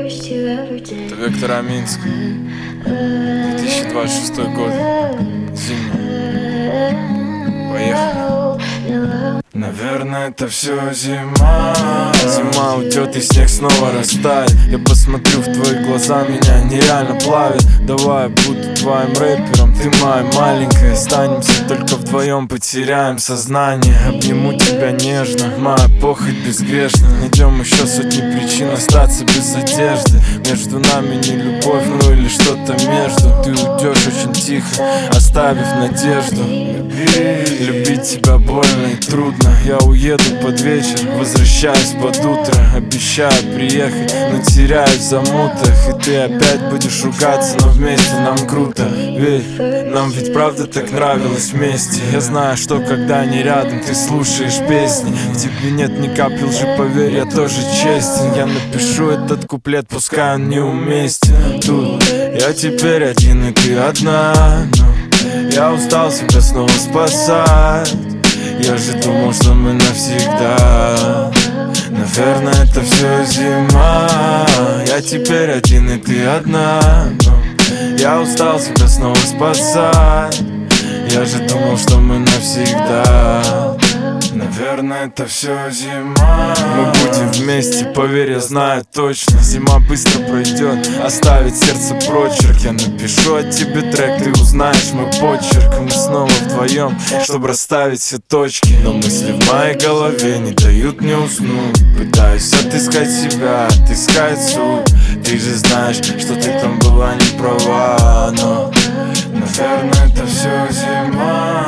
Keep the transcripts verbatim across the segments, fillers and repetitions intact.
Это Вектор Аминск, две тысячи двадцать шестой год, зимний. Поехали. Наверное, это все зима. Зима уйдет и снег снова растает. Я посмотрю в твои глаза, меня нереально плавит. Давай я буду твоим рэпером, ты моя маленькая. Останемся только вдвоем, потеряем сознание. Обниму тебя нежно, моя похоть безгрешна. Найдем еще сотни причин остаться без одежды. Между нами не любовь, ну или что-то между. Ты уйдешь очень тихо, оставив надежду. Любить тебя больно и трудно. Я уеду под вечер, возвращаюсь под утро. Обещаю приехать, но теряюсь в замутах. И ты опять будешь ругаться, но вместе нам круто. Ведь нам ведь правда так нравилось вместе. Я знаю, что когда не рядом, ты слушаешь песни. В тебе нет ни капли лжи, поверь, я тоже честен. Я напишу этот куплет, пускай он неуместен. Тут я теперь один и ты одна, но я устал себя снова спасать. Я же думал, что мы навсегда. Наверное, это все зима. Я теперь один и ты одна, но я устал себя снова спасать. Я же думал, что мы навсегда. Наверное, это все зима. Мы будем вместе, поверь, я знаю точно. Зима быстро пройдет, оставит сердце прочерк. Я напишу от тебе трек, ты узнаешь мой почерк. Мы снова вдвоем, чтобы расставить все точки. Но мысли в моей голове не дают мне уснуть. Пытаюсь отыскать себя, отыскать суть. Ты же знаешь, что ты там была не права. Но, наверное, это все зима.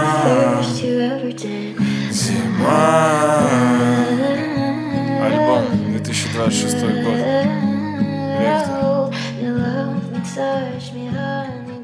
Зима. Альбом две тысячи двадцать шестой год. Вектор.